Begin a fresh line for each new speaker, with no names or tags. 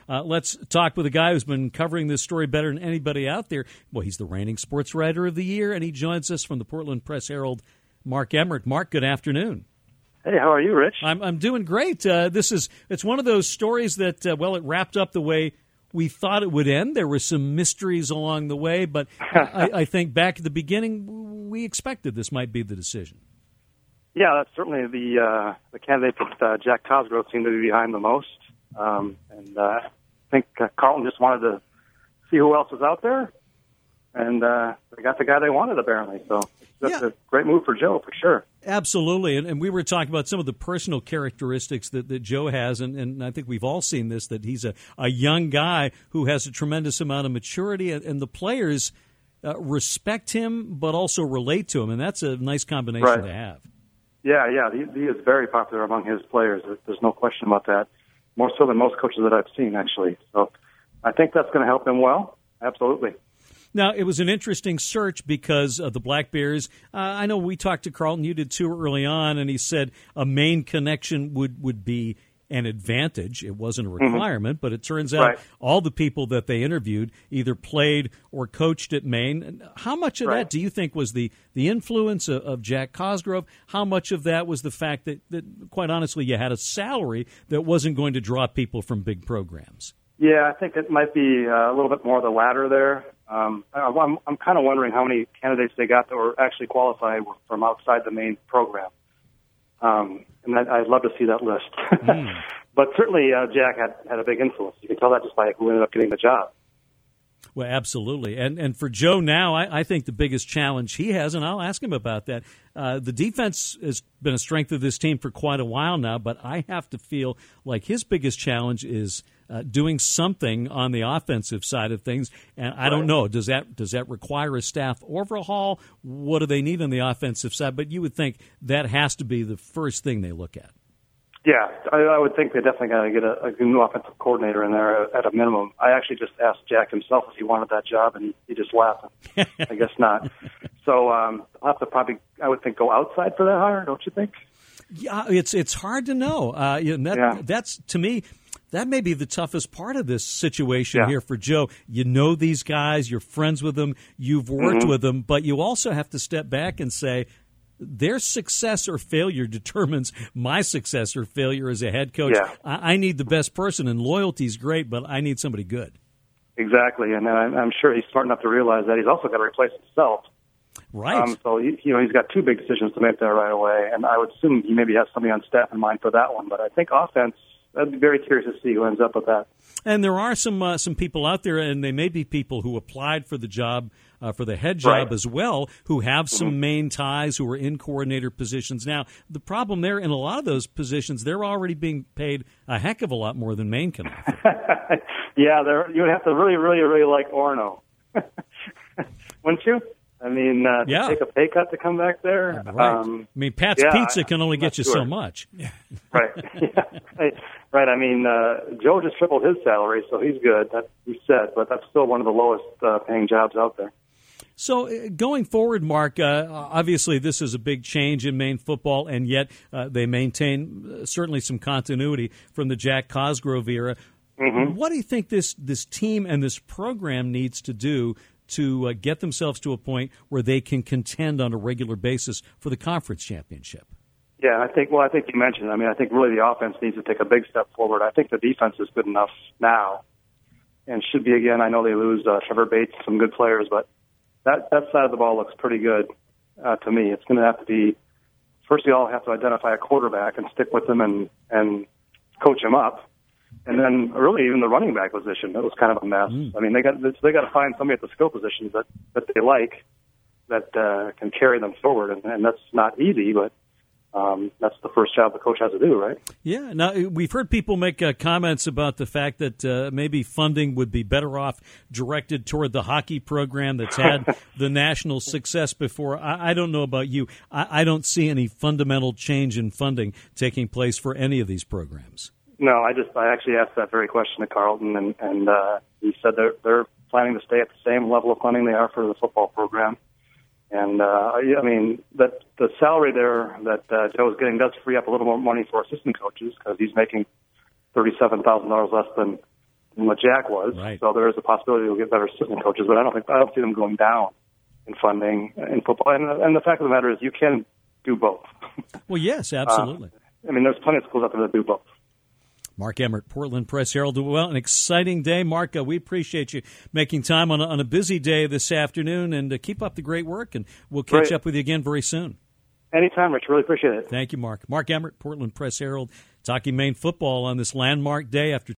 Let's talk with a guy who's been covering this story better than anybody out there. Well, he's the reigning sports writer of the year, and he joins us from the Portland Press-Herald, Mark Emmert. Mark, good afternoon.
Hey, how are you, Rich?
I'm doing great. It's one of those stories that, it wrapped up the way we thought it would end. There were some mysteries along the way, but I think back at the beginning, we expected this might be the decision.
Yeah, that's certainly the candidate that Jack Cosgrove seemed to be behind the most. I think Carlton just wanted to see who else was out there, and they got the guy they wanted, apparently. So that's a great move for Joe, for sure.
Absolutely, and we were talking about some of the personal characteristics that Joe has, and I think we've all seen this, that he's a young guy who has a tremendous amount of maturity, and the players respect him but also relate to him, and that's a nice combination to have.
Yeah, he is very popular among his players. There's no question about that, more so than most coaches that I've seen, actually. So I think that's going to help him well, absolutely.
Now, it was an interesting search because of the Black Bears. I know we talked to Carlton, you did too, early on, and he said a Maine connection would be an advantage. It wasn't a requirement, but it turns out all the people that they interviewed either played or coached at Maine. How much of that do you think was the influence of Jack Cosgrove? How much of that was the fact that, quite honestly, you had a salary that wasn't going to draw people from big programs?
Yeah, I think it might be a little bit more of the latter there. I'm kind of wondering how many candidates they got that were actually qualified from outside the main program. And I'd love to see that list. But certainly Jack had a big influence. You can tell that just by who ended up getting the job.
Well, absolutely. And for Joe now, I think the biggest challenge he has, and I'll ask him about that, the defense has been a strength of this team for quite a while now, but I have to feel like his biggest challenge is doing something on the offensive side of things. And I don't know, does that require a staff overhaul? What do they need on the offensive side? But you would think that has to be the first thing they look at.
Yeah, I would think they definitely got to get a new offensive coordinator in there at a minimum. I actually just asked Jack himself if he wanted that job, and he just laughed. I guess not. So I'll have to probably, I would think, go outside for that hire, don't you think?
Yeah, it's hard to know. That's, to me, that may be the toughest part of this situation here for Joe. You know these guys, you're friends with them, you've worked with them, but you also have to step back and say, their success or failure determines my success or failure as a head coach. Yeah. I need the best person, and loyalty's great, but I need somebody good.
Exactly, and I'm sure he's smart enough to realize that he's also got to replace himself.
Right.
So he's got two big decisions to make there right away, and I would assume he maybe has somebody on staff in mind for that one. But I think offense, I'd be very curious to see who ends up with that. And
there are some people out there, and they may be people who applied for the job, for the head job as well, who have some Maine ties, who are in coordinator positions. Now, the problem there, in a lot of those positions, they're already being paid a heck of a lot more than Maine can offer.
Yeah, you would have to really, really, really like Orono. Wouldn't you? I mean, to take a pay cut to come back there.
Right. I mean, Pat's Pizza can only get you so much.
Right. Right. I mean, Joe just tripled his salary, so he's good. That he said, but that's still one of the lowest paying jobs out there.
So going forward, Mark, obviously this is a big change in Maine football, and yet they maintain certainly some continuity from the Jack Cosgrove era. What do you think this team and this program needs to do to get themselves to a point where they can contend on a regular basis for the conference championship?
Yeah, I think you mentioned, I think really the offense needs to take a big step forward. I think the defense is good enough now and should be again. I know they lose Trevor Bates, some good players, but that side of the ball looks pretty good to me. It's going to have to be, first of all, have to identify a quarterback and stick with him and coach him up. And then really even the running back position, that was kind of a mess. I mean, they got to find somebody at the skill positions that they like, that can carry them forward. And that's not easy, but that's the first job the coach has to do, right?
Yeah. Now, we've heard people make comments about the fact that maybe funding would be better off directed toward the hockey program that's had the national success before. I don't know about you. I don't see any fundamental change in funding taking place for any of these programs.
No, I actually asked that very question to Carlton, and he said they're planning to stay at the same level of funding they are for the football program. And I mean, that the salary there that Joe's getting does free up a little more money for assistant coaches because he's making $37,000 less than than what Jack was.
Right.
So there is a possibility we'll get better assistant coaches, but I don't see them going down in funding in football. And the fact of the matter is, you can do both.
Well, yes, absolutely.
I mean, there's plenty of schools out there that do both.
Mark Emmert, Portland Press Herald. Well, an exciting day. Mark, we appreciate you making time on a busy day this afternoon, and keep up the great work, and we'll catch up with you again very soon.
Anytime, Rich. Really appreciate it.
Thank you, Mark. Mark Emmert, Portland Press Herald, talking Maine football on this landmark day after